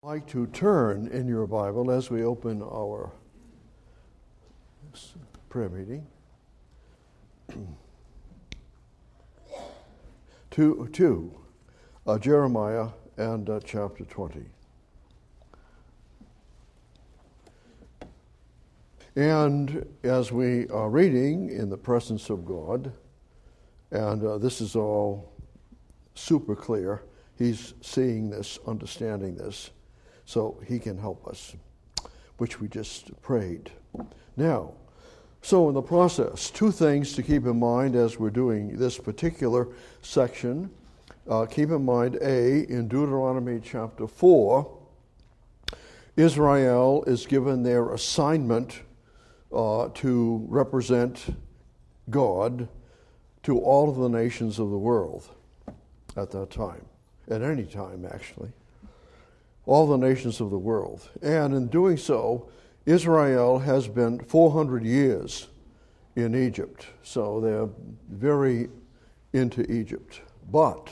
I'd like to turn in your Bible as we open our prayer meeting to Jeremiah and chapter 20. And as we are reading in the presence of God, and this is all super clear, he's seeing this, understanding this, so he can help us, which we just prayed. Now, so in the process, two things to keep in mind as we're doing this particular section. Keep in mind, in Deuteronomy chapter 4, Israel is given their assignment to represent God to all of the nations of the world at that time, at any time actually, all the nations of the world. And in doing so, Israel has been 400 years in Egypt, so they're very into Egypt. But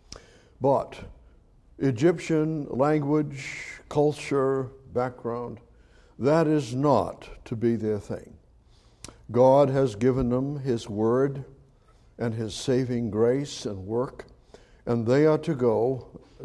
Egyptian language, culture, background, that is not to be their thing. God has given them His word and His saving grace and work, and they are to go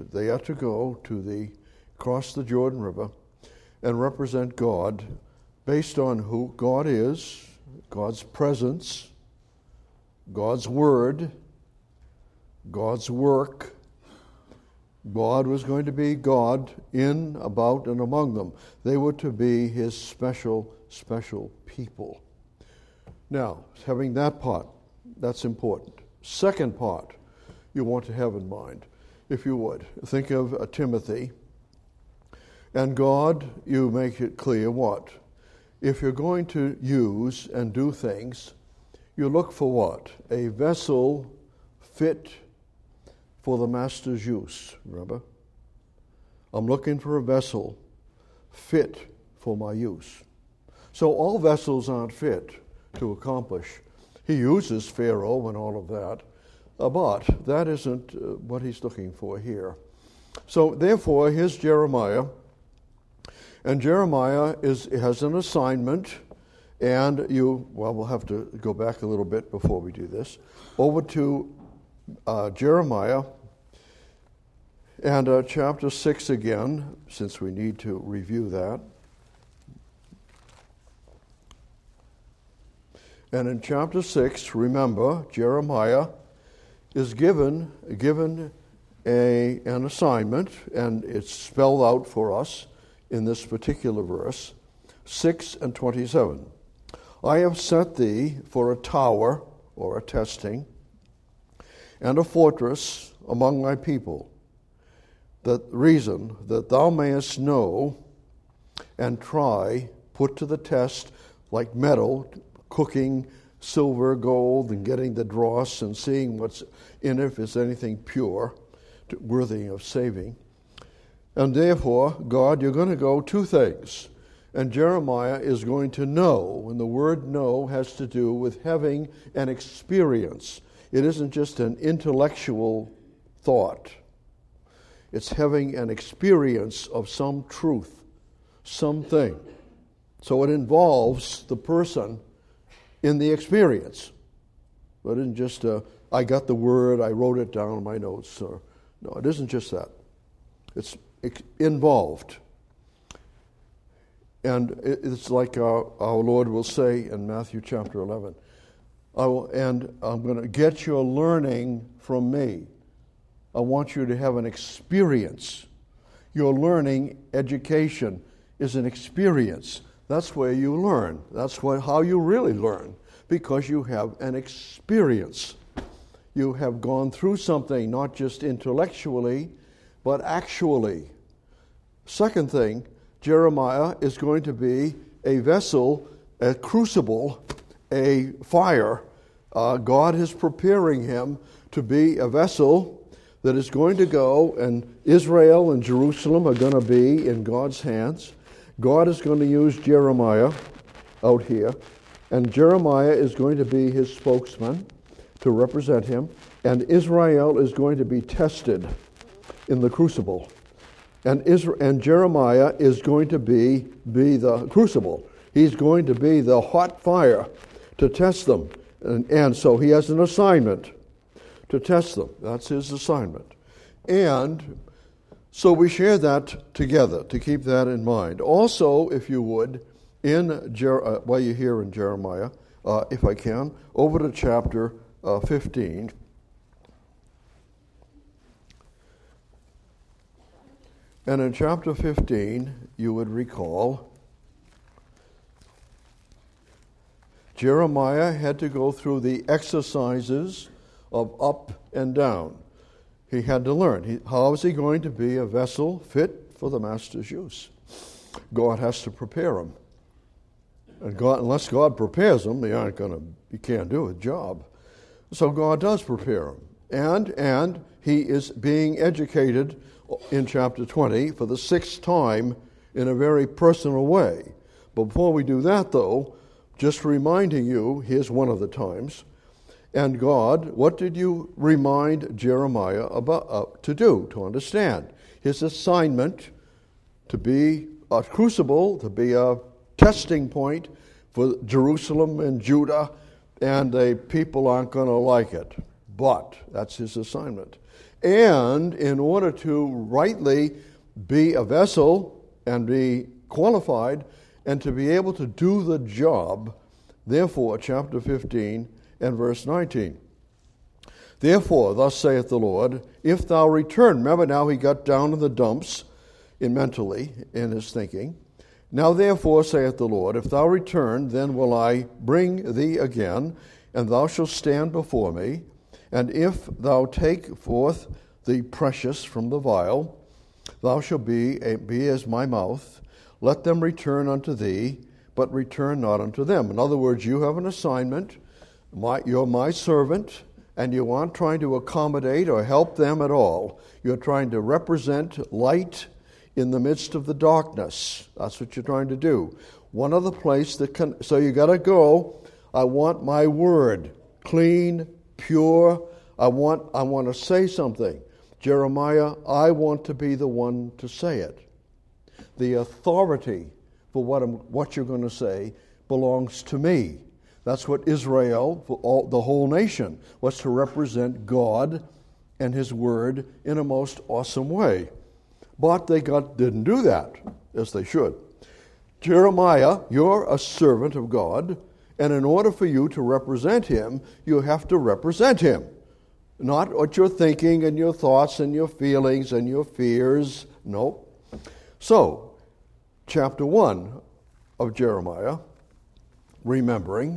cross the Jordan River and represent God based on who God is, God's presence, God's word, God's work. God was going to be God in, about, and among them. They were to be His special people. Now, having that part, that's important. Second part you want to have in mind, if you would. Think of Timothy. And God, you make it clear what? If you're going to use and do things, you look for what? A vessel fit for the master's use, remember? I'm looking for a vessel fit for my use. So all vessels aren't fit to accomplish. He uses Pharaoh and all of that, but that isn't what he's looking for here. So therefore, here's Jeremiah, and Jeremiah has an assignment, and we'll have to go back a little bit before we do this, over to Jeremiah and chapter 6 again, since we need to review that. And in chapter 6, remember, Jeremiah is given an assignment, and it's spelled out for us in this particular verse, 6 and 27. I have set thee for a tower, or a testing, and a fortress among my people, that thou mayest know and try, put to the test, like metal, cooking silver, gold, and getting the dross and seeing what's in it, if it's anything pure, worthy of saving. And therefore, God, you're going to go two things. And Jeremiah is going to know, and the word know has to do with having an experience. It isn't just an intellectual thought. It's having an experience of some truth, something. So it involves the person in the experience. It isn't just, I got the word, I wrote it down in my notes. No, it isn't just that. It's involved. And it's like our Lord will say in Matthew chapter 11, I'm going to get your learning from me. I want you to have an experience. Your learning, education, is an experience. That's where you learn. That's how you really learn, because you have an experience. You have gone through something, not just intellectually, but actually. Second thing, Jeremiah is going to be a vessel, a crucible, a fire. God is preparing him to be a vessel that is going to go, and Israel and Jerusalem are going to be in God's hands. God is going to use Jeremiah out here, and Jeremiah is going to be his spokesman to represent him, and Israel is going to be tested in the crucible. And Jeremiah is going to be the crucible. He's going to be the hot fire to test them. And so he has an assignment to test them. That's his assignment. And so we share that together to keep that in mind. Also, if you would, while you're here in Jeremiah, if I can, over to chapter 15. And in chapter 15, you would recall, Jeremiah had to go through the exercises of up and down. He had to learn. How is he going to be a vessel fit for the master's use? God has to prepare him. And unless God prepares him, he can't do a job. So God does prepare him. And he is being educated in chapter 20 for the 6th time in a very personal way. But before we do that, though, just reminding you, here's one of the times. And God, what did you remind Jeremiah about to do, to understand? His assignment to be a crucible, to be a testing point for Jerusalem and Judah, and the people aren't going to like it. But that's his assignment. And in order to rightly be a vessel and be qualified and to be able to do the job, therefore, chapter 15 and verse 19. Therefore, thus saith the Lord, if thou return, remember now he got down in the dumps mentally in his thinking. Now therefore, saith the Lord, if thou return, then will I bring thee again, and thou shalt stand before me. And if thou take forth the precious from the vial, thou shalt be as my mouth. Let them return unto thee, but return not unto them. In other words, you have an assignment. You're my servant, and you aren't trying to accommodate or help them at all. You're trying to represent light in the midst of the darkness. That's what you're trying to do. One other place so you got to go. I want my word clean, pure. I want to say something. Jeremiah, I want to be the one to say it. The authority for what you're going to say belongs to me. That's what Israel, the whole nation, was to represent God and his word in a most awesome way. But they didn't do that as they should. Jeremiah, you're a servant of God, and in order for you to represent him, you have to represent him. Not what you're thinking and your thoughts and your feelings and your fears. No. So, chapter 1 of Jeremiah, remembering,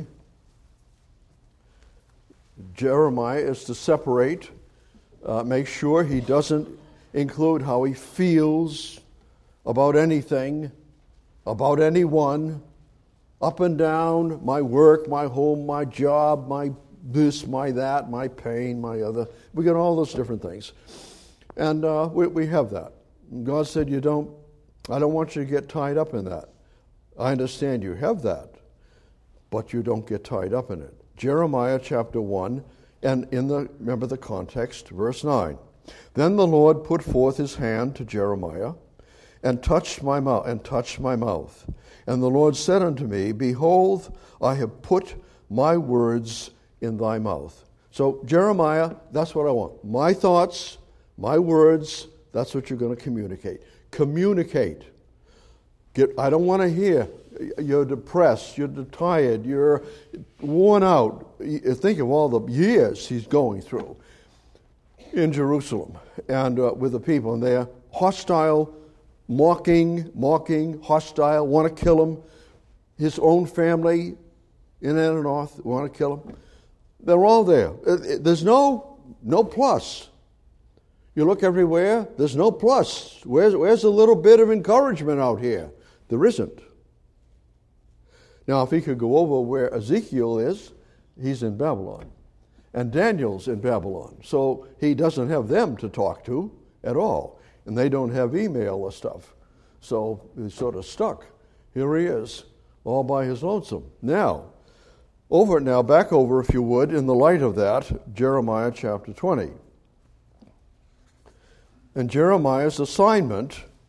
Jeremiah is to separate, make sure he doesn't include how he feels about anything, about anyone, up and down, my work, my home, my job, my this, my that, my pain, my other. We got all those different things. And we have that. And God said, I don't want you to get tied up in that. I understand you have that, but you don't get tied up in it. Jeremiah chapter 1, and remember the context, verse 9. Then the Lord put forth his hand to Jeremiah and touched my mouth. And the Lord said unto me, Behold, I have put my words in thy mouth. So Jeremiah, that's what I want. My thoughts, my words, that's what you're going to communicate. Communicate. I don't want to hear you're depressed, you're tired, you're worn out. Think of all the years he's going through in Jerusalem and with the people. And they're hostile, mocking, hostile, want to kill him. His own family in and north want to kill him. They're all there. There's no plus. You look everywhere, there's no plus. Where's a little bit of encouragement out here? There isn't. Now, if he could go over where Ezekiel is, he's in Babylon. And Daniel's in Babylon. So he doesn't have them to talk to at all. And they don't have email or stuff. So he's sort of stuck. Here he is, all by his lonesome. Now, back over, if you would, in the light of that, Jeremiah chapter 20. And Jeremiah's assignment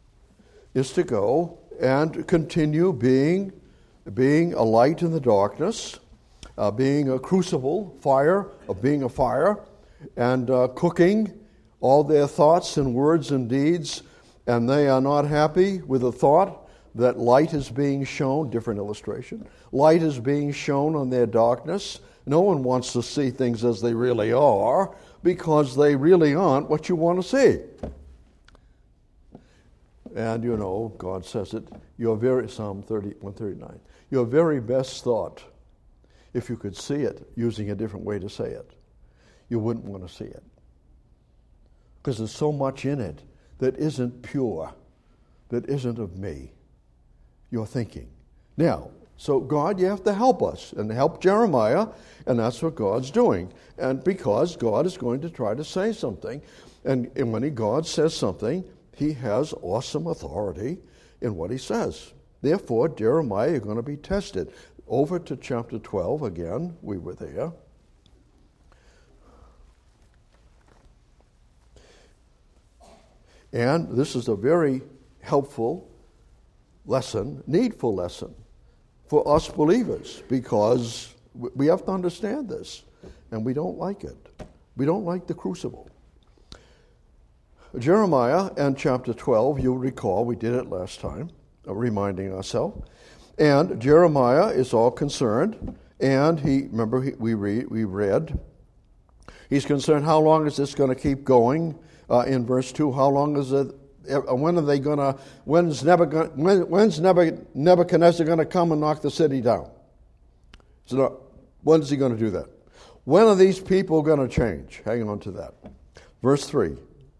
is to go and continue being a light in the darkness, being a crucible, being a fire, and cooking all their thoughts and words and deeds, and they are not happy with the thought that light is being shown, different illustration, light is being shown on their darkness. No one wants to see things as they really are, because they really aren't what you want to see. And you know, God says it, Psalm 139, your very best thought, if you could see it, using a different way to say it, you wouldn't want to see it. Because there's so much in it that isn't pure, that isn't of me, your thinking. Now, so God, you have to help us and help Jeremiah, and that's what God's doing. And because God is going to try to say something, and when God says something, he has awesome authority in what he says. Therefore, Jeremiah, you're going to be tested. Over to chapter 12 again. We were there. And this is a very helpful lesson, needful lesson for us believers, because we have to understand this, and we don't like it. We don't like the crucible. Jeremiah and chapter 12, you'll recall, we did it last time, reminding ourselves. And Jeremiah is all concerned, and we read, he's concerned, how long is this going to keep going? In verse 2, how long is it? When's Nebuchadnezzar going to come and knock the city down? So when is he going to do that? When are these people going to change? Hang on to that. Verse 3.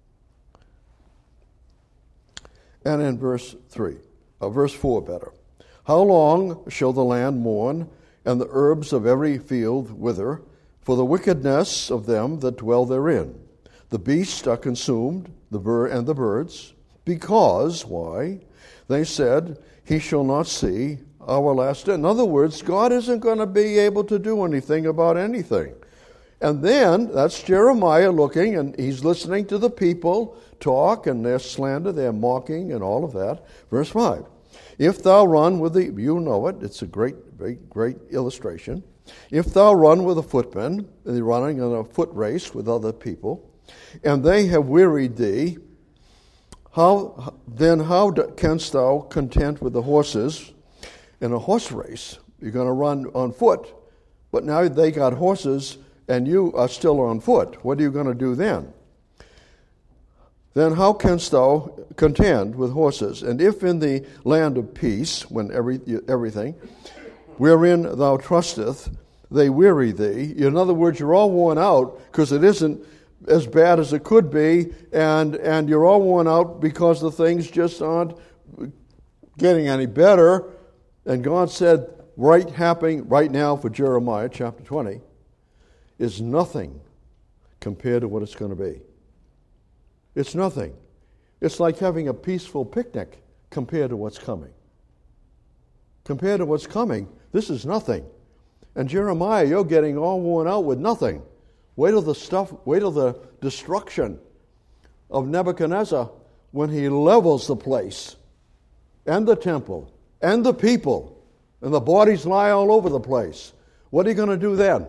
And in verse 4 better. How long shall the land mourn, and the herbs of every field wither, for the wickedness of them that dwell therein? The beasts are consumed, the birds, because, why? They said, he shall not see our last day. In other words, God isn't going to be able to do anything about anything. And then, that's Jeremiah looking, and he's listening to the people talk, and their slander, their mocking, and all of that. Verse 5. If thou run with you know it, it's a great illustration. If thou run with a footman, they're running in a foot race with other people, and they have wearied thee, how canst thou content with the horses in a horse race? You're going to run on foot, but now they got horses, and you are still on foot. What are you going to do then? Then how canst thou contend with horses? And if in the land of peace, when everything, wherein thou trusteth, they weary thee. In other words, you're all worn out because it isn't as bad as it could be, and you're all worn out because the things just aren't getting any better. And God said, happening right now for Jeremiah chapter 20 is nothing compared to what it's going to be. It's nothing. It's like having a peaceful picnic compared to what's coming. Compared to what's coming, this is nothing. And Jeremiah, you're getting all worn out with nothing. Wait till the destruction of Nebuchadnezzar when he levels the place and the temple and the people, and the bodies lie all over the place. What are you going to do then?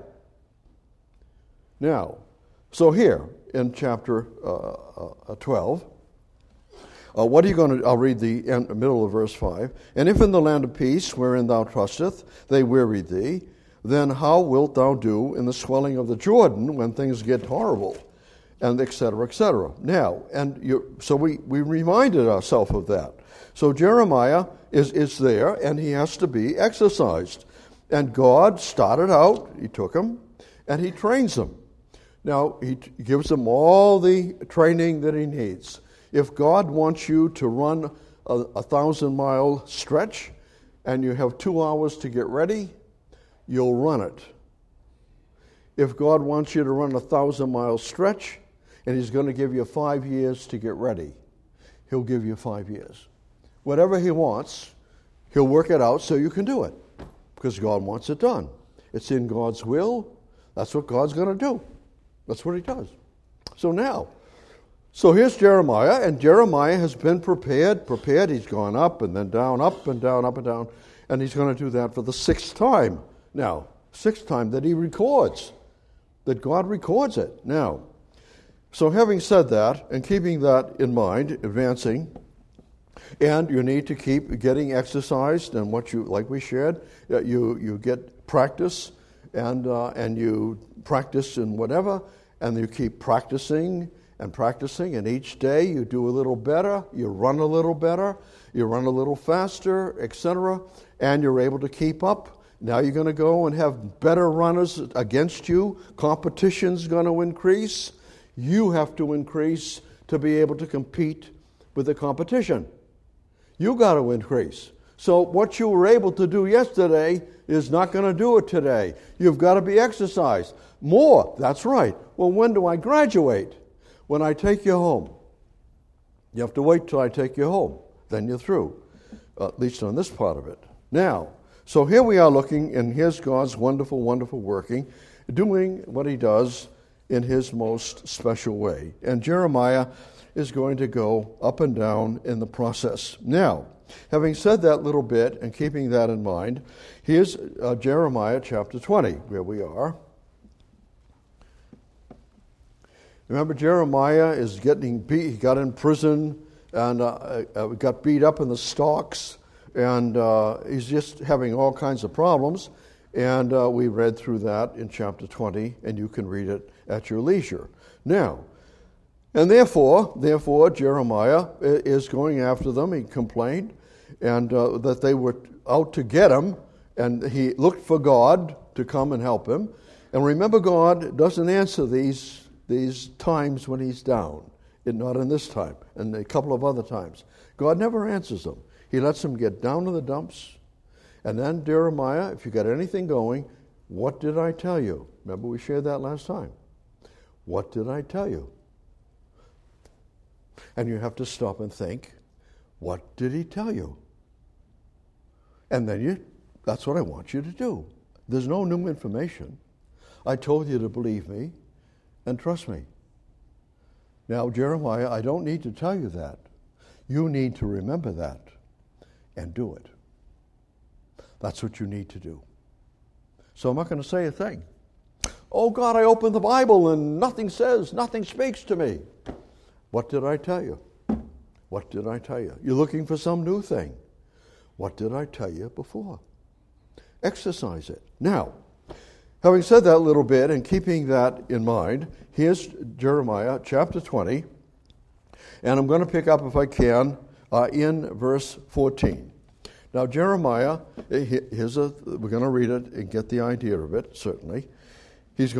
Now, so here in chapter 12, what are you going to... I'll read the middle of verse 5. And if in the land of peace, wherein thou trusteth, they weary thee, then how wilt thou do in the swelling of the Jordan when things get horrible? And et cetera, et cetera. Now, so we reminded ourselves of that. So Jeremiah is there, and he has to be exercised. And God started out, he took him, and he trains him. Now, he gives him all the training that he needs. If God wants you to run a 1,000-mile stretch, and you have 2 hours to get ready, you'll run it. If God wants you to run a 1,000-mile stretch, and he's going to give you 5 years to get ready, he'll give you 5 years. Whatever he wants, he'll work it out so you can do it, because God wants it done. It's in God's will. That's what God's going to do. That's what he does. So now, So here's Jeremiah, and Jeremiah has been prepared. He's gone up and then down, up and down, up and down, and he's going to do that for the sixth time. Now, sixth time that he records, that God records it. Now, so having said that, and keeping that in mind, advancing, and you need to keep getting exercised, and what you, like we shared, you get practice, and you practice in whatever, and you keep practicing, and each day you do a little better, you run a little better, you run a little faster, etc., and you're able to keep up. Now you're going to go and have better runners against you. Competition's going to increase. You have to increase to be able to compete with the competition. You got to increase. So what you were able to do yesterday is not going to do it today. You've got to be exercised. More, that's right. Well, when do I graduate? When I take you home. You have to wait till I take you home. Then you're through, at least on this part of it. Now, so here we are looking, and here's God's wonderful, wonderful working, doing what he does in his most special way. And Jeremiah is going to go up and down in the process. Now, having said that little bit and keeping that in mind, here's Jeremiah chapter 20, where we are. Remember, Jeremiah is getting beat. He got in prison and got beat up in the stocks, and he's just having all kinds of problems. And we read through that in chapter 20, and you can read it at your leisure. Now, and therefore, Jeremiah is going after them. He complained, and that they were out to get him, and he looked for God to come and help him. And remember, God doesn't answer these times when he's down, not in this time, and a couple of other times. God never answers them. He lets them get down to the dumps. And then Jeremiah, if you got anything going, what did I tell you? Remember we shared that last time. What did I tell you? And you have to stop and think, what did he tell you? And then that's what I want you to do. There's no new information. I told you to believe me and trust me. Now, Jeremiah, I don't need to tell you that. You need to remember that and do it. That's what you need to do. So I'm not going to say a thing. Oh, God, I opened the Bible and nothing speaks to me. What did I tell you? What did I tell you? You're looking for some new thing. What did I tell you before? Exercise it. Now, having said that little bit and keeping that in mind, here's Jeremiah chapter 20, and I'm going to pick up, if I can, in verse 14. Now, Jeremiah, we're going to read it and get the idea of it, certainly. He's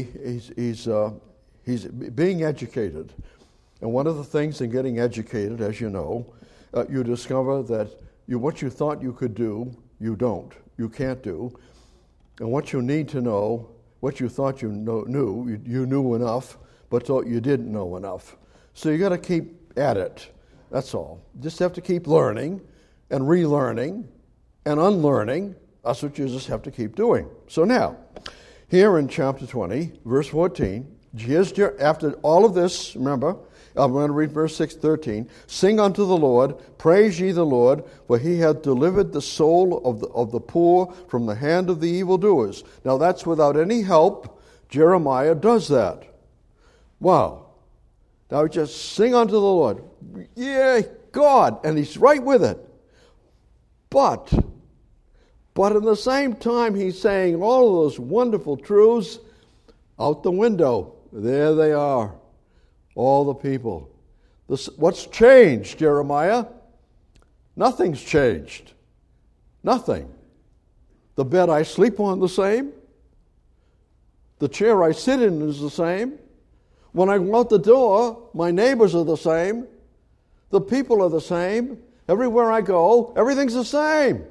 being educated. And one of the things in getting educated, as you know, you discover that what you thought you could do, you don't. You can't do. And what you need to know, what you thought you knew enough, but you didn't know enough. So you got to keep at it. That's all. Just have to keep learning and relearning and unlearning. That's what you just have to keep doing. So now, here in chapter 20, verse 14, after all of this, remember, I'm going to read verse 13. Sing unto the Lord, praise ye the Lord, for he hath delivered the soul of the poor from the hand of the evildoers. Now that's without any help. Jeremiah does that. Wow. Now just sing unto the Lord. Yea, God. And he's right with it. But in the same time he's saying all of those wonderful truths out the window. There they are. All the people. What's changed, Jeremiah? Nothing's changed. Nothing. The bed I sleep on the same. The chair I sit in is the same. When I go out the door, my neighbors are the same. The people are the same. Everywhere I go, everything's the same.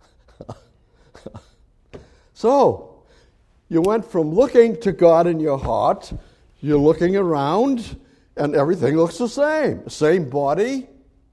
So, you went from looking to God in your heart, you're looking around, and everything looks the same. Same body,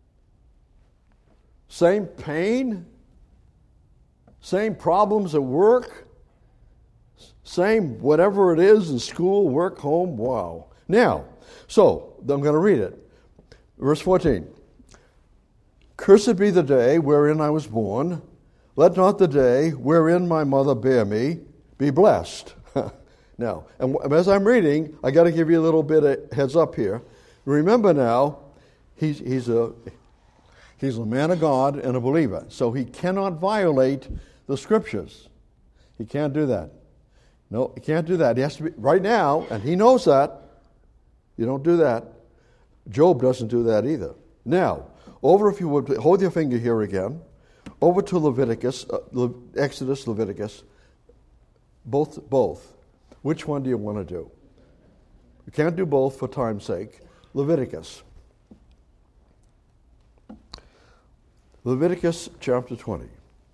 same pain, same problems at work, same whatever it is in school, work, home. Wow. Now, so I'm going to read it. Verse 14. Cursed be the day wherein I was born. Let not the day wherein my mother bare me be blessed. Now, and as I'm reading, I got to give you a little bit of heads up here. Remember now, he's a man of God and a believer, so he cannot violate the Scriptures. He can't do that. No, he can't do that. He has to be right now, and he knows that. You don't do that. Job doesn't do that either. Now, over, if you would, hold your finger here again. Over to Leviticus, Exodus, Leviticus. Both. Which one do you want to do? You can't do both for time's sake. Leviticus. Leviticus chapter 20.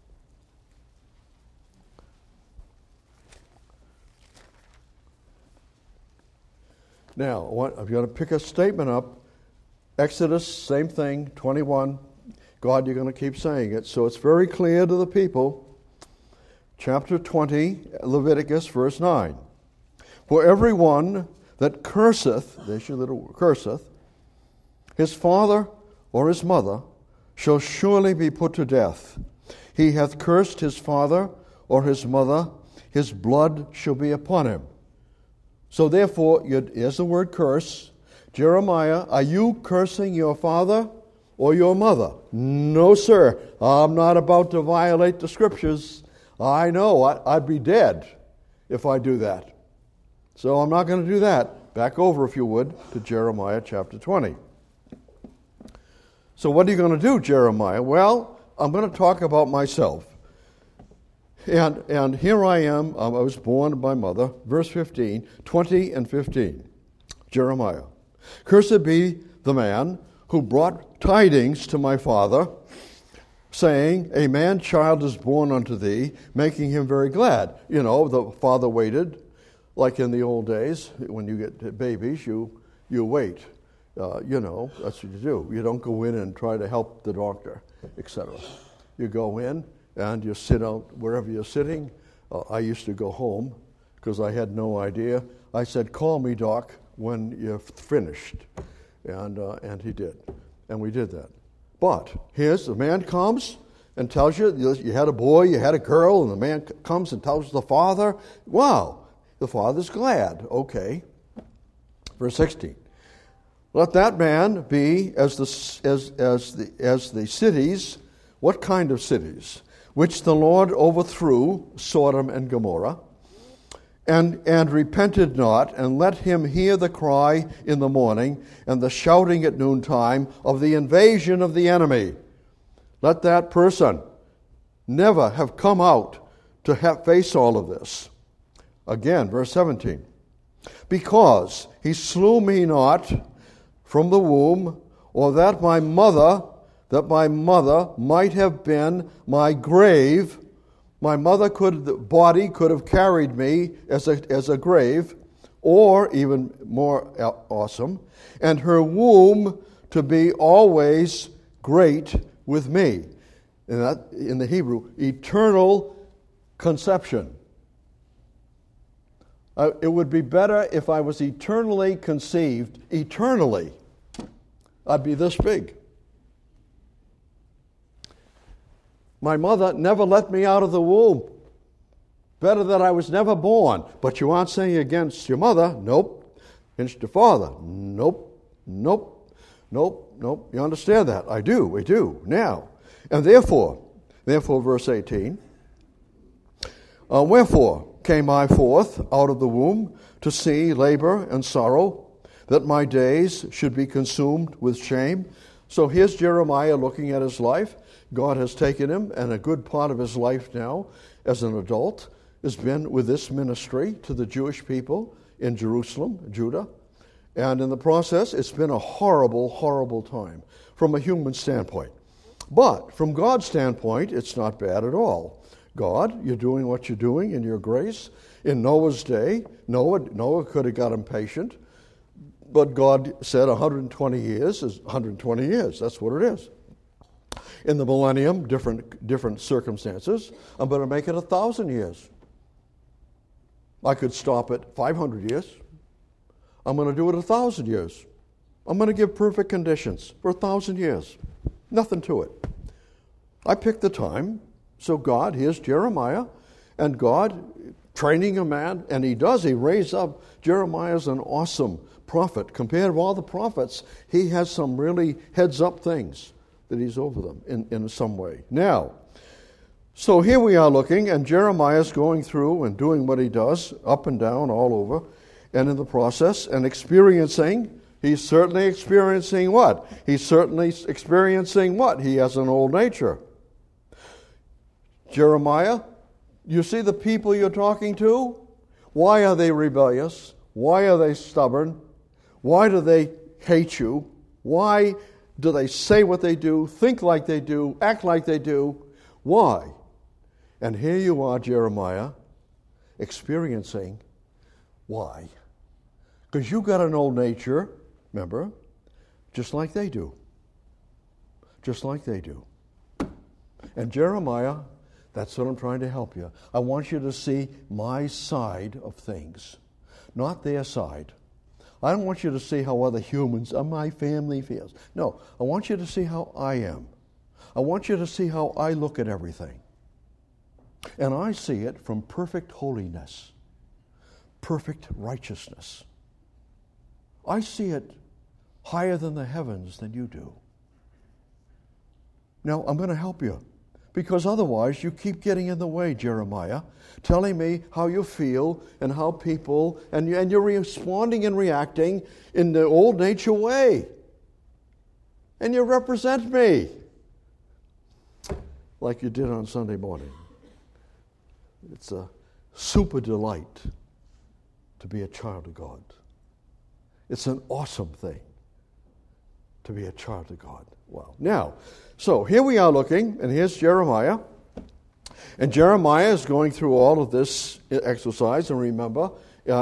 Now, I'm going to pick a statement up. Exodus, same thing, 21. God, you're going to keep saying it. So it's very clear to the people. Chapter 20, Leviticus, verse 9. For everyone that curseth, there's your little curseth, his father or his mother shall surely be put to death. He hath cursed his father or his mother, his blood shall be upon him. So therefore, here's the word curse. Jeremiah, are you cursing your father or your mother? No, sir. I'm not about to violate the Scriptures. I know I'd be dead if I do that. So I'm not going to do that. Back over, if you would, to Jeremiah chapter 20. So what are you going to do, Jeremiah? Well, I'm going to talk about myself. And here I am. I was born by mother. Verse 15, 20 and 15. Jeremiah. Cursed be the man who brought tidings to my father, saying, a man-child is born unto thee, making him very glad. You know, the father waited, like in the old days, when you get babies, you wait. That's what you do. You don't go in and try to help the doctor, etc. You go in and you sit out wherever you're sitting. I used to go home because I had no idea. I said, call me, Doc, when you're finished. And he did. And we did that. But here's the man comes and tells you had a boy, you had a girl, and the man comes and tells the father, wow, the father's glad. Okay. Verse 16. Let that man be as the cities, what kind of cities? Which the Lord overthrew, Sodom and Gomorrah, and repented not, and let him hear the cry in the morning and the shouting at noontime of the invasion of the enemy. Let that person never have come out to face all of this. Again, verse 17. Because he slew me not from the womb, or that my mother might have been my grave. My the body could have carried me as a grave, or even more awesome, and her womb to be always great with me. And that, in the Hebrew, eternal conception. It would be better if I was eternally conceived, eternally. I'd be this big. My mother never let me out of the womb. Better that I was never born. But you aren't saying against your mother. Nope. Against your father. Nope. You understand that? I do. We do. Now. And therefore, verse 18. Wherefore came I forth out of the womb to see labor and sorrow, that my days should be consumed with shame. So here's Jeremiah looking at his life. God has taken him, and a good part of his life now as an adult has been with this ministry to the Jewish people in Jerusalem, Judah. And in the process, it's been a horrible, horrible time from a human standpoint. But from God's standpoint, it's not bad at all. God, you're doing what you're doing in your grace. In Noah's day, Noah could have got impatient, but God said 120 years is 120 years. That's what it is. In the millennium, different circumstances, I'm going to make it 1,000 years. I could stop at 500 years. I'm going to do it 1,000 years. I'm going to give perfect conditions for 1,000 years. Nothing to it. I picked the time. So God, here's Jeremiah, and God training a man, and he raised up Jeremiah as an awesome prophet. Compared to all the prophets, he has some really heads-up things that he's over them in some way. Now, so here we are looking, and Jeremiah's going through and doing what he does, up and down, all over, and in the process, and experiencing, he's certainly experiencing what? He's certainly experiencing what? He has an old nature. Jeremiah, you see the people you're talking to? Why are they rebellious? Why are they stubborn? Why do they hate you? Why do they say what they do, think like they do, act like they do? Why? And here you are, Jeremiah, experiencing why. Because you got an old nature, remember, just like they do. Just like they do. And Jeremiah, that's what I'm trying to help you. I want you to see my side of things, not their side. I don't want you to see how other humans or my family feels. No, I want you to see how I am. I want you to see how I look at everything. And I see it from perfect holiness, perfect righteousness. I see it higher than the heavens than you do. Now, I'm going to help you. Because otherwise you keep getting in the way, Jeremiah, telling me how you feel and how people, and you're responding and reacting in the old nature way. And you represent me like you did on Sunday morning. It's a super delight to be a child of God. It's an awesome thing to be a child of God. Wow. Now, so here we are looking, and here's Jeremiah. And Jeremiah is going through all of this exercise, and remember,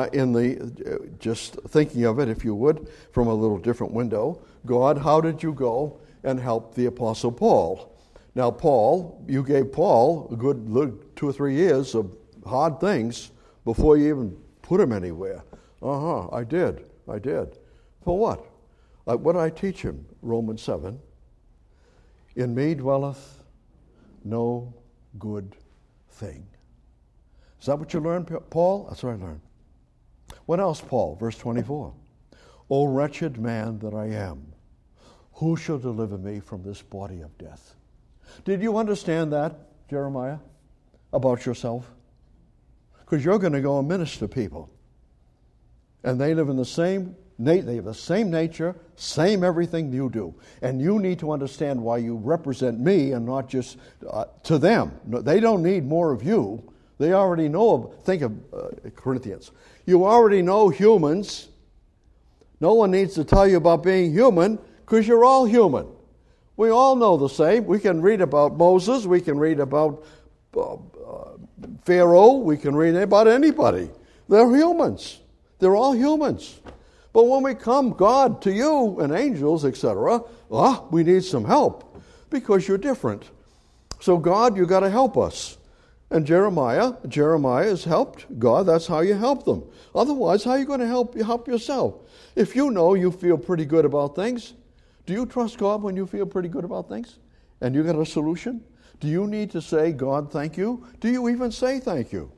just thinking of it, if you would, from a little different window, God, how did you go and help the Apostle Paul? Now, Paul, you gave Paul a good 2 or 3 years of hard things before you even put him anywhere. I did. For what? What did I teach him? Romans 7. In me dwelleth no good thing. Is that what you learned, Paul? That's what I learned. What else, Paul? Verse 24. O wretched man that I am, who shall deliver me from this body of death? Did you understand that, Jeremiah, about yourself? Because you're going to go and minister to people. And they live in the same they have the same nature, same everything you do. And you need to understand why you represent me and not just to them. No, they don't need more of you. They already know, think of Corinthians. You already know humans. No one needs to tell you about being human because you're all human. We all know the same. We can read about Moses. We can read about Pharaoh. We can read about anybody. They're humans. They're all humans. But when we come, God, to you and angels, etc., we need some help because you're different. So God, you got to help us. And Jeremiah has helped God. That's how you help them. Otherwise, how are you going to help yourself? If you know you feel pretty good about things, do you trust God when you feel pretty good about things? And you got a solution? Do you need to say, God, thank you? Do you even say thank you?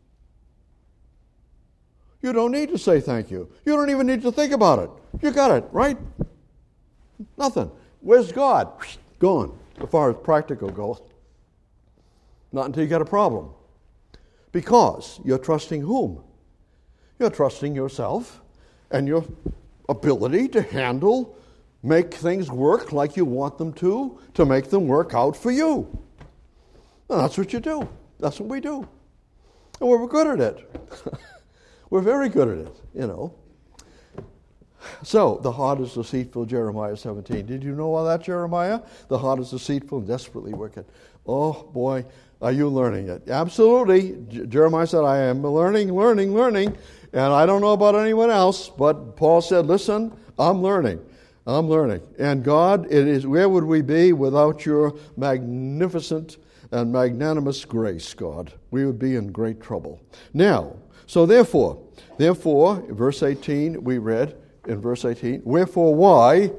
You don't need to say thank you. You don't even need to think about it. You got it, right? Nothing. Where's God? Gone, as far as practical goes. Not until you got a problem. Because you're trusting whom? You're trusting yourself and your ability to handle, make things work like you want them to make them work out for you. And that's what you do. That's what we do. And we're good at it. We're very good at it, you know. So, the heart is deceitful, Jeremiah 17. Did you know all that, Jeremiah? The heart is deceitful and desperately wicked. Oh, boy, are you learning it? Absolutely. Jeremiah said, I am learning, and I don't know about anyone else, but Paul said, listen, I'm learning. I'm learning. And God, it is, where would we be without your magnificent and magnanimous grace, God? We would be in great trouble. Now, so therefore, verse 18, we read in verse 18, wherefore, why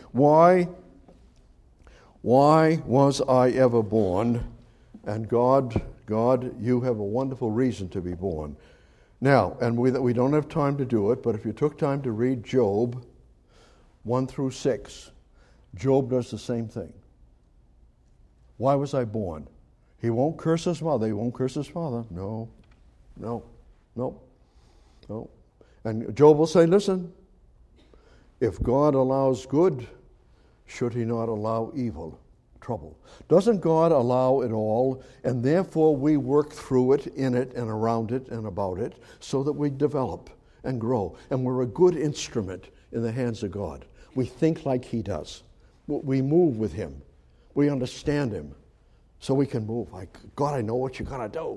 was I ever born? And God, you have a wonderful reason to be born. Now, and we don't have time to do it, but if you took time to read Job 1 through 6, Job does the same thing. Why was I born? He won't curse his mother. He won't curse his father. No. And Job will say, listen, if God allows good, should he not allow evil, trouble? Doesn't God allow it all, and therefore we work through it, in it, and around it, and about it, so that we develop and grow, and we're a good instrument in the hands of God. We think like he does. We move with him. We understand him, so we can move. Like, God, I know what you're going to do.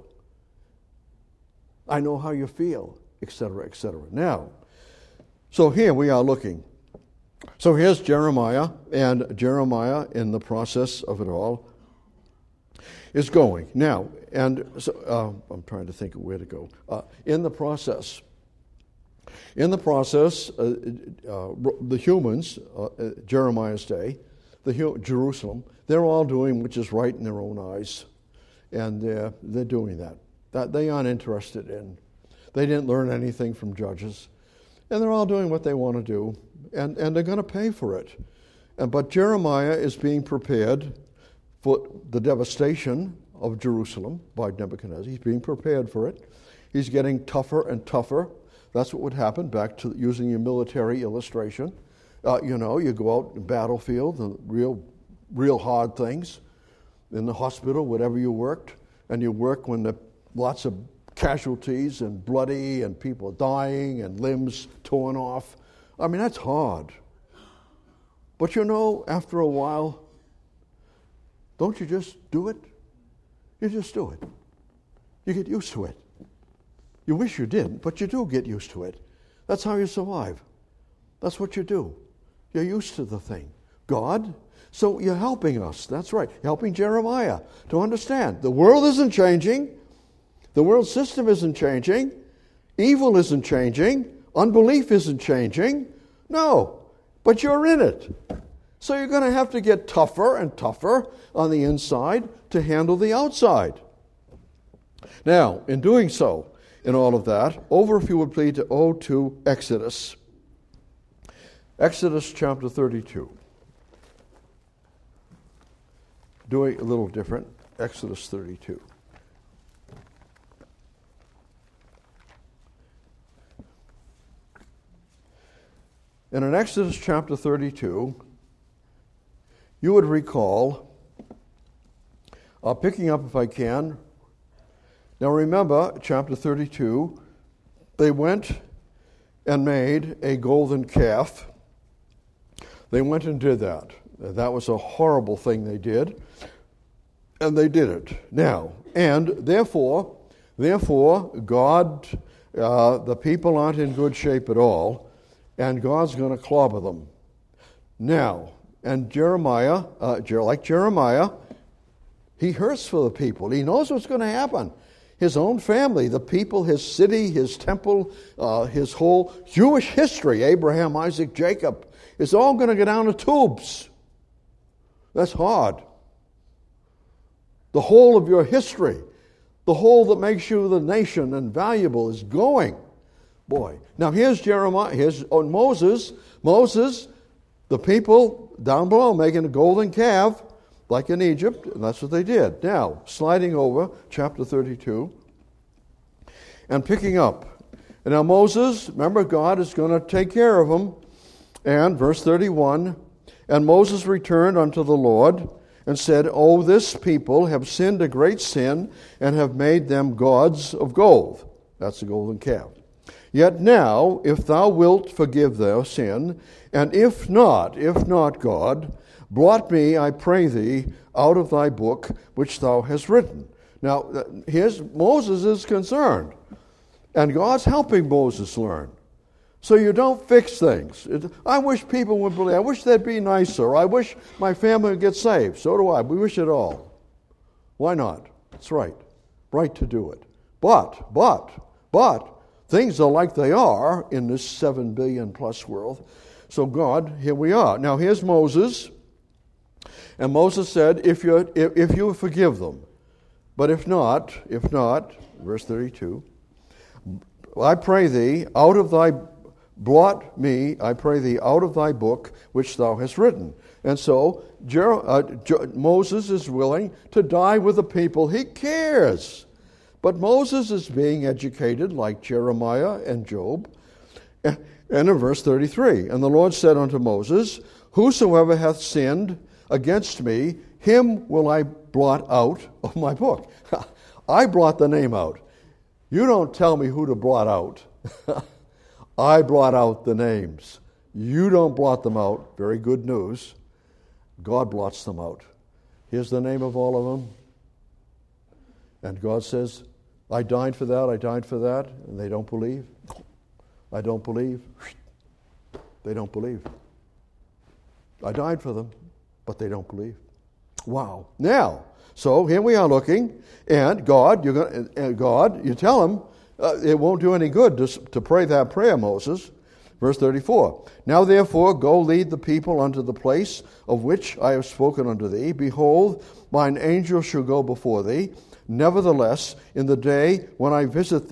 I know how you feel, etc., etc. Now, so here we are looking. So here's Jeremiah, and Jeremiah, in the process of it all, is going. Now, and so, I'm trying to think of where to go. In the process, the humans, Jeremiah's day, Jerusalem, they're all doing which is right in their own eyes, and they're doing that. That they aren't interested in. They didn't learn anything from Judges, and they're all doing what they want to do, and they're going to pay for it. But Jeremiah is being prepared for the devastation of Jerusalem by Nebuchadnezzar. He's being prepared for it. He's getting tougher and tougher. That's what would happen, back to using your military illustration. You go out in the battlefield, the real hard things, in the hospital, whatever you worked, and you work when lots of casualties and bloody and people dying and limbs torn off. I mean, that's hard. But after a while, don't you just do it? You just do it. You get used to it. You wish you didn't, but you do get used to it. That's how you survive. That's what you do. You're used to the thing. God, so you're helping us. That's right. Helping Jeremiah to understand. The world isn't changing. The world system isn't changing. Evil isn't changing. Unbelief isn't changing. No, but you're in it. So you're going to have to get tougher and tougher on the inside to handle the outside. Now, in doing so, in all of that, over, if you would please, to Exodus. Exodus chapter 32. Doing a little different. Exodus 32. And in Exodus chapter 32, you would recall, picking up if I can. Now remember, chapter 32, they went and made a golden calf. They went and did that. That was a horrible thing they did. And they did it. Now, and therefore, God, the people aren't in good shape at all, and God's going to clobber them. Now, and Jeremiah, like Jeremiah, he hurts for the people. He knows what's going to happen. His own family, the people, his city, his temple, his whole Jewish history, Abraham, Isaac, Jacob, is all going to go down the tubes. That's hard. The whole of your history, the whole that makes you the nation and valuable is going. Boy. Now here's Jeremiah, here's Moses. Moses, the people down below making a golden calf, like in Egypt, and that's what they did. Now, sliding over, chapter 32, and picking up. And now Moses, remember, God is going to take care of him. And verse 31, and Moses returned unto the Lord and said, O, this people have sinned a great sin and have made them gods of gold. That's the golden calf. Yet now, if thou wilt forgive their sin, and if not, God, blot me, I pray thee, out of thy book which thou hast written. Now, here's Moses is concerned. And God's helping Moses learn. So you don't fix things. I wish people would believe. I wish they'd be nicer. I wish my family would get saved. So do I. We wish it all. Why not? It's right. Right to do it. But, things are like they are in this 7 billion plus world. So God, here we are. Now here's Moses. And Moses said, if you forgive them. But if not, verse 32, I pray thee, blot me, I pray thee, out of thy book which thou hast written. And so Moses is willing to die with the people. He cares. But Moses is being educated like Jeremiah and Job. And in verse 33, and the Lord said unto Moses, whosoever hath sinned against me, him will I blot out of my book. I blot the name out. You don't tell me who to blot out. I blot out the names. You don't blot them out. Very good news. God blots them out. Here's the name of all of them. And God says, I died for that, and they don't believe. I don't believe. They don't believe. I died for them, but they don't believe. Wow. Now, so here we are looking, and God, you tell him, it won't do any good to pray that prayer, Moses. Verse 34, now therefore go lead the people unto the place of which I have spoken unto thee. Behold, mine angel shall go before thee. Nevertheless, in the day when I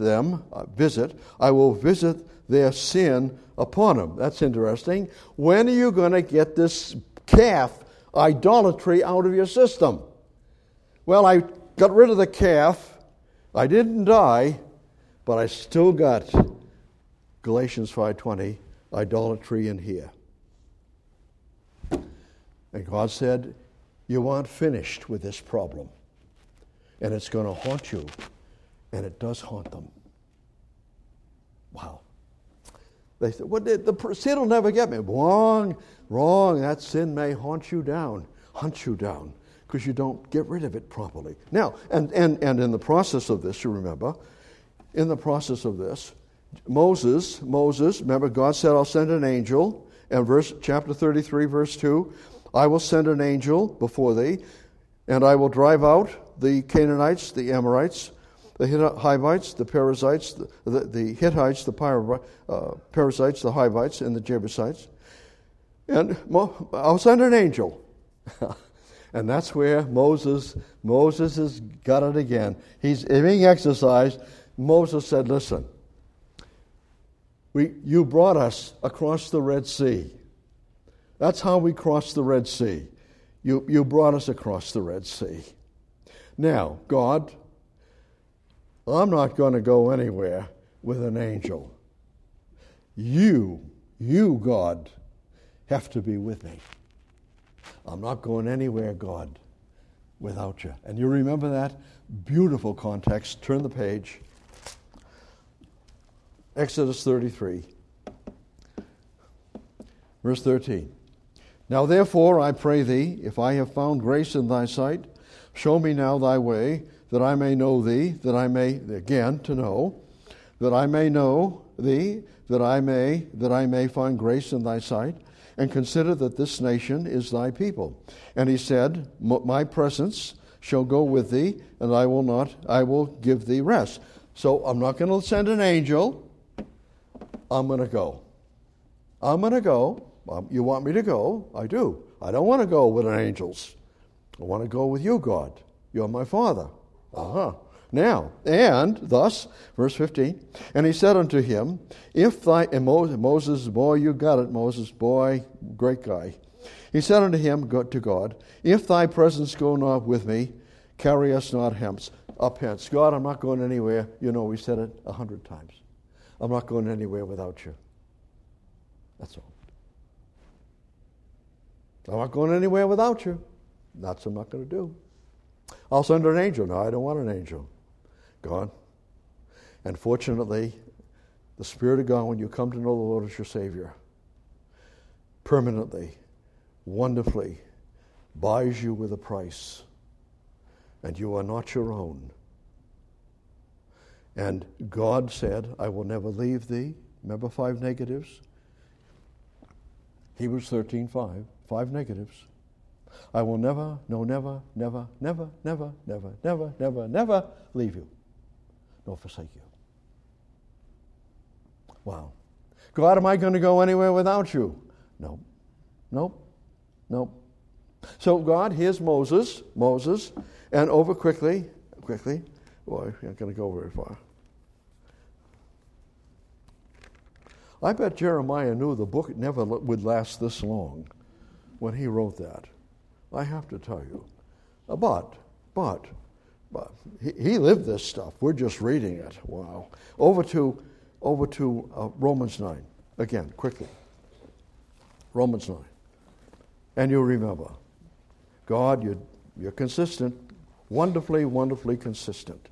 I will visit their sin upon them. That's interesting. When are you going to get this calf idolatry out of your system? Well, I got rid of the calf. I didn't die, but I still got Galatians 5:20, idolatry in here. And God said, you aren't finished with this problem. And it's going to haunt you. And it does haunt them. Wow. They said, the sin will never get me. Wrong. That sin may hunt you down, because you don't get rid of it properly. Now, and in the process of this, you remember, Moses, remember God said, I'll send an angel. And chapter 33, verse 2, I will send an angel before thee, and I will drive out the Canaanites, the Amorites, the Hivites, the Perizzites, the Hittites, the Perizzites, the Hivites, and the Jebusites. And I'll send an angel. And that's where Moses has got it again. He's being exercised. Moses said, listen, you brought us across the Red Sea. That's how we crossed the Red Sea. You brought us across the Red Sea. Now, God, I'm not going to go anywhere with an angel. You, God, have to be with me. I'm not going anywhere, God, without you. And you remember that beautiful context. Turn the page. Exodus 33, verse 13. Now therefore I pray thee, if I have found grace in thy sight, show me now thy way, that I may know thee, that I may, again, to know, that I may know thee, that I may find grace in thy sight, and consider that this nation is thy people. And he said, my presence shall go with thee, and I will give thee rest. So I'm not going to send an angel. I'm going to go. You want me to go? I do. I don't want to go with an angels. I want to go with you, God. You're my Father. Now, and thus, verse 15, and he said unto him, Moses, boy, you got it, Moses, boy, great guy. He said unto him, to God, if thy presence go not with me, carry us not up hence. God, I'm not going anywhere. You know, we said it 100 times. I'm not going anywhere without you. That's all. I'm not going anywhere without you. That's what I'm not going to do. I'll send an angel. No, I don't want an angel. God. And fortunately, the Spirit of God, when you come to know the Lord as your Savior, permanently, wonderfully, buys you with a price. And you are not your own. And God said, I will never leave thee Remember 5 negatives? Hebrews 13:5. 5 negatives. I will never, no, never, never, never, never, never, never, never, never leave you, nor forsake you. Wow. God, am I going to go anywhere without you? No. Nope. Nope. So God hears Moses, and over quickly, boy, I'm not going to go very far. I bet Jeremiah knew the book never would last this long when he wrote that. I have to tell you. But he lived this stuff. We're just reading it. Wow. Over to Romans 9. Again, quickly. Romans 9. And you remember, God, you're consistent, wonderfully, wonderfully consistent.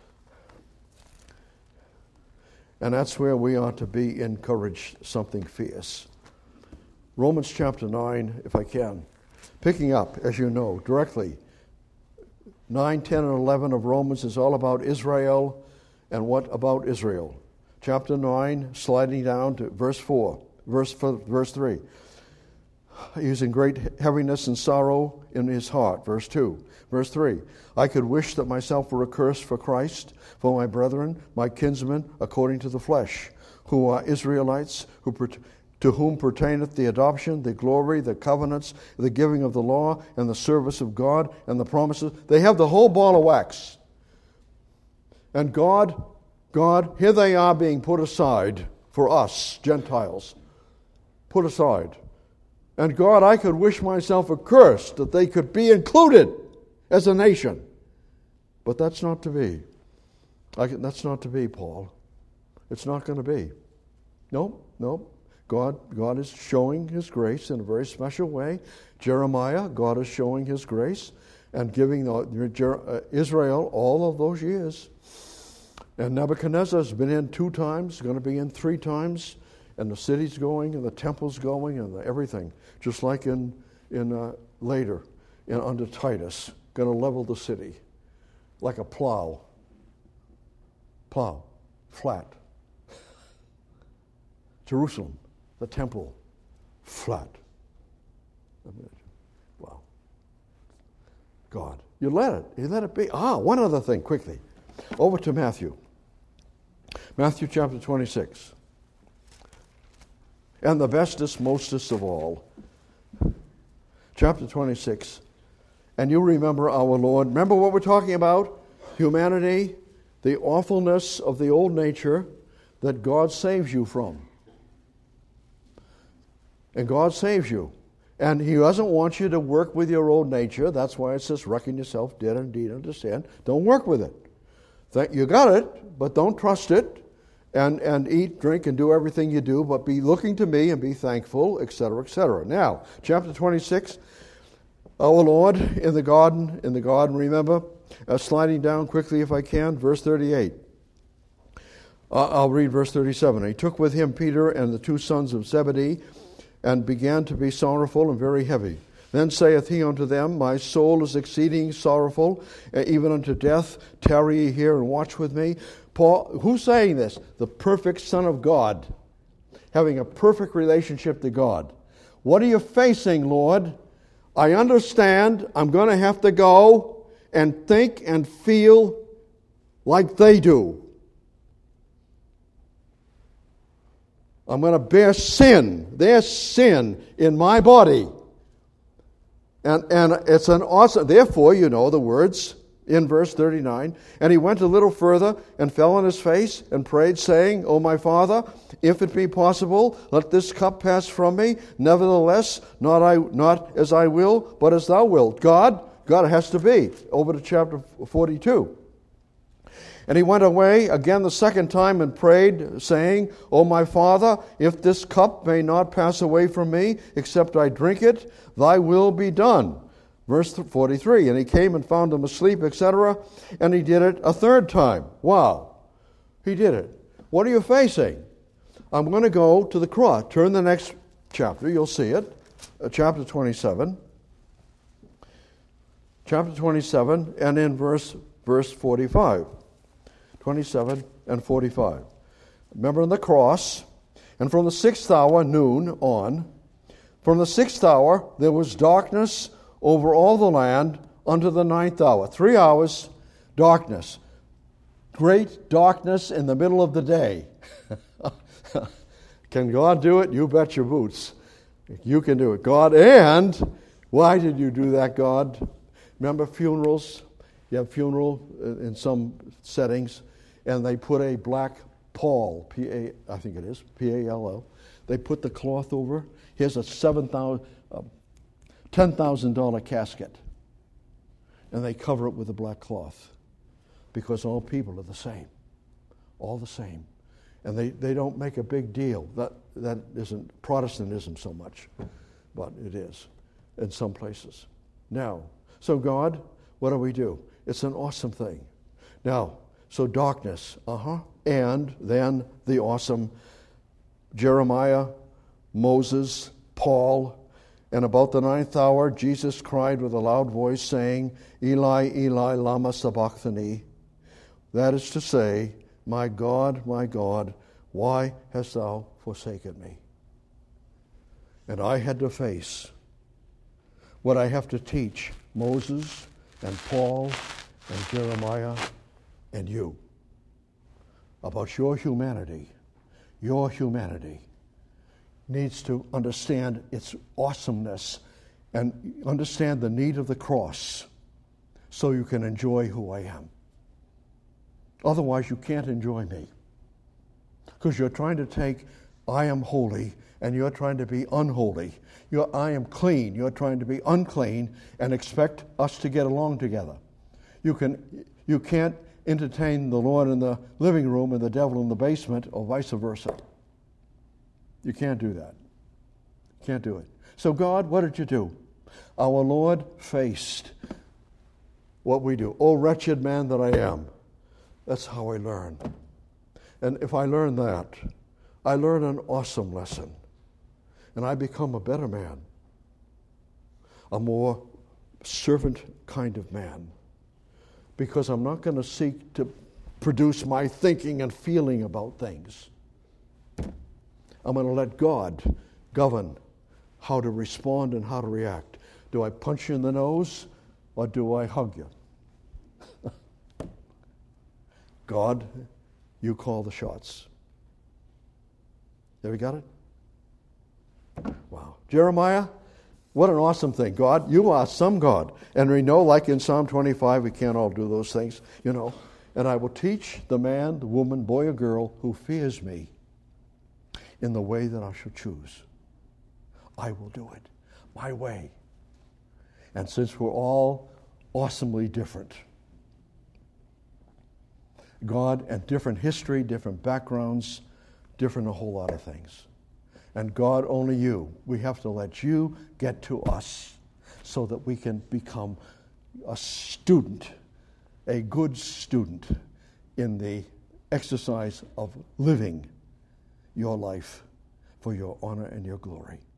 And that's where we ought to be encouraged, something fierce. Romans chapter 9, if I can. Picking up, as you know, directly. 9, 10, and 11 of Romans is all about Israel. And what about Israel? Chapter 9, sliding down to verse 3. Using great heaviness and sorrow in his heart. Verse 2. Verse 3. I could wish that myself were accursed for Christ, for my brethren, my kinsmen, according to the flesh, who are Israelites, to whom pertaineth the adoption, the glory, the covenants, the giving of the law, and the service of God, and the promises. They have the whole ball of wax. And God, here they are being put aside for us, Gentiles. Put aside. And God, I could wish myself accursed that they could be included as a nation. But that's not to be. That's not to be, Paul. It's not going to be. Nope. God is showing His grace in a very special way. Jeremiah, God is showing His grace and giving Israel all of those years. And Nebuchadnezzar has been in 2 times, going to be in 3 times. And the city's going, and the temple's going, and everything. Just like in later, under Titus, going to level the city like a plow. Plow, flat. Jerusalem, the temple, flat. Wow. God, you let it be. One other thing, quickly. Over to Matthew. Matthew chapter 26. And the bestest, mostest of all. Chapter 26. And you remember our Lord. Remember what we're talking about? Humanity, the awfulness of the old nature that God saves you from. And God saves you. And He doesn't want you to work with your old nature. That's why it says, reckon yourself dead indeed unto sin. Don't work with it. You got it, but don't trust it. And eat, drink, and do everything you do, but be looking to me and be thankful, etc., etc. Now, chapter 26, our Lord in the garden, remember, sliding down quickly if I can, verse 38. I'll read verse 37. He took with him Peter and the 2 sons of Zebedee, and began to be sorrowful and very heavy. Then saith he unto them, my soul is exceeding sorrowful, even unto death. Tarry ye here and watch with me. Paul, who's saying this? The perfect Son of God, having a perfect relationship to God. What are you facing, Lord? I understand I'm going to have to go and think and feel like they do. I'm going to bear their sin in my body. And it's an awesome, therefore, you know the words in verse 39. And he went a little further and fell on his face and prayed, saying, O my Father, if it be possible, let this cup pass from me. Nevertheless, not as I will, but as thou wilt. God has to be. Over to chapter 42. And he went away again the second time and prayed, saying, O my Father, if this cup may not pass away from me, except I drink it, thy will be done. Verse 43, and he came and found them asleep, etc., and he did it a 3rd time. Wow, he did it. What are you facing? I'm going to go to the cross. Turn the next chapter, you'll see it. Chapter 27. Chapter 27, and in verse 45. 27 and 45. Remember on the cross, And from the 6th hour, noon, on, from the 6th hour there was darkness over all the land unto the 9th hour. 3 hours, darkness. Great darkness in the middle of the day. Can God do it? You bet your boots. You can do it. God, and why did you do that, God? Remember funerals? You have funeral in some settings, and they put a black pall, I think it is, P-A-L-L. They put the cloth over. Here's a $10,000 casket, and they cover it with a black cloth because all people are the same, all the same. And they don't make a big deal. That isn't Protestantism so much, but it is in some places. Now, so God, what do we do? It's an awesome thing. Now, so darkness, and then the awesome Jeremiah, Moses, Paul, and about the 9th hour, Jesus cried with a loud voice, saying, Eli, Eli, lama sabachthani. That is to say, my God, why hast thou forsaken me? And I had to face what I have to teach Moses and Paul and Jeremiah and you about your humanity. Your humanity needs to understand its awesomeness and understand the need of the cross so you can enjoy who I am. Otherwise, you can't enjoy me. Because you're trying to take, I am holy, and you're trying to be unholy. I am clean, you're trying to be unclean, and expect us to get along together. You can't entertain the Lord in the living room and the devil in the basement, or vice versa. You can't do that. Can't do it. So God, what did you do? Our Lord faced what we do. Oh, wretched man that I am. That's how I learn. And if I learn that, I learn an awesome lesson. And I become a better man. A more servant kind of man. Because I'm not going to seek to produce my thinking and feeling about things. I'm going to let God govern how to respond and how to react. Do I punch you in the nose or do I hug you? God, you call the shots. Have we got it? Wow. Jeremiah, what an awesome thing. God, you are some God. And we know, like in Psalm 25, we can't all do those things, And I will teach the man, the woman, boy or girl who fears me in the way that I shall choose. I will do it my way. And since we're all awesomely different, God, and different history, different backgrounds, different a whole lot of things. And God, only you. We have to let you get to us so that we can become a student, a good student in the exercise of living your life for your honor and your glory.